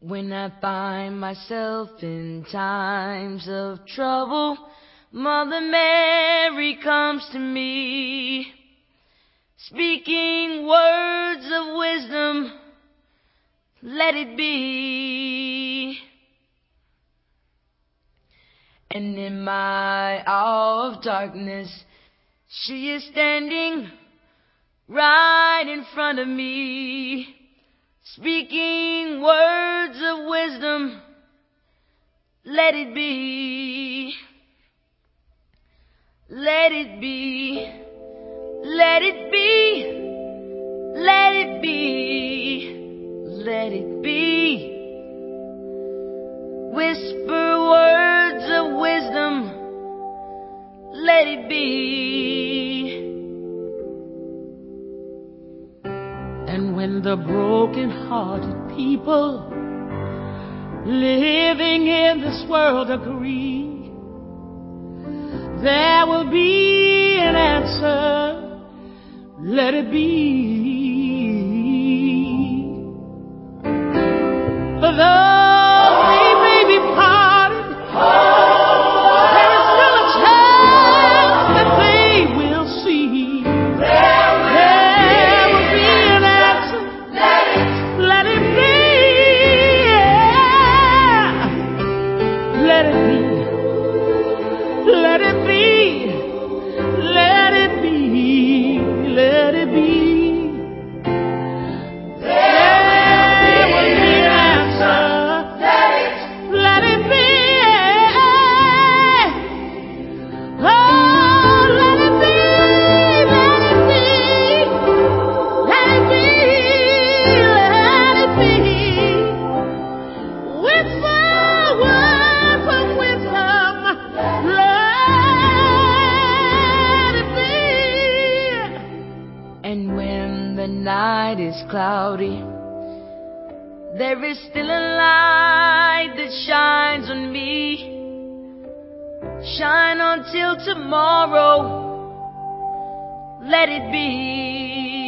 When I find myself in times of trouble, Mother Mary comes to me, speaking words of wisdom, let it be. And in my hour of darkness, she is standing right in front of me, speaking words of wisdom, let it be. Let it be, let it be, let it be, let it be. Whisper words of wisdom, let it be. And when the broken-hearted people living in this world agree, there will be an answer, let it be. For though we may be parted, there is still a chance that they will see. There will be an answer, let it be. Let it be. Let it be, let it be, let it be. There will be an answer. Let it be. Oh, let it be, let it be, let it be, let it be. Whisper words of wisdom. And when the night is cloudy, there is still a light that shines on me. Shine until tomorrow, let it be.